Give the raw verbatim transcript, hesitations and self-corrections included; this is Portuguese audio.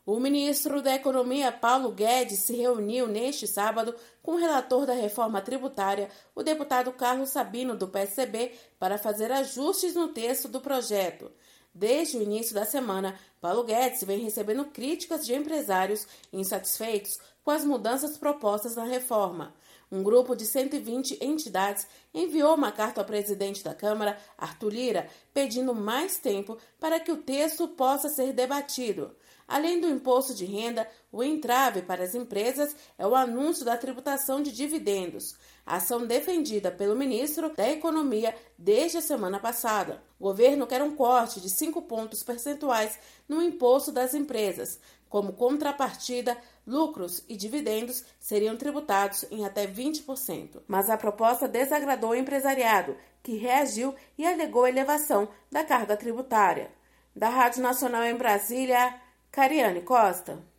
O ministro da Economia, Paulo Guedes, se reuniu neste sábado com o relator da reforma tributária, o deputado Carlos Sabino, do P S C B, para fazer ajustes no texto do projeto. Desde o início da semana, Paulo Guedes vem recebendo críticas de empresários insatisfeitos com as mudanças propostas na reforma. Um grupo de cento e vinte entidades enviou uma carta ao presidente da Câmara, Arthur Lira, pedindo mais tempo para que o texto possa ser debatido. Além do imposto de renda, o entrave para as empresas é o anúncio da tributação de dividendos, ação defendida pelo ministro da Economia desde a semana passada. O governo quer um corte de cinco pontos percentuais no imposto das empresas. Como contrapartida, lucros e dividendos seriam tributados em até vinte por cento. Mas a proposta desagradou o empresariado, que reagiu e alegou a elevação da carga tributária. Da Rádio Nacional em Brasília, Cariane Costa.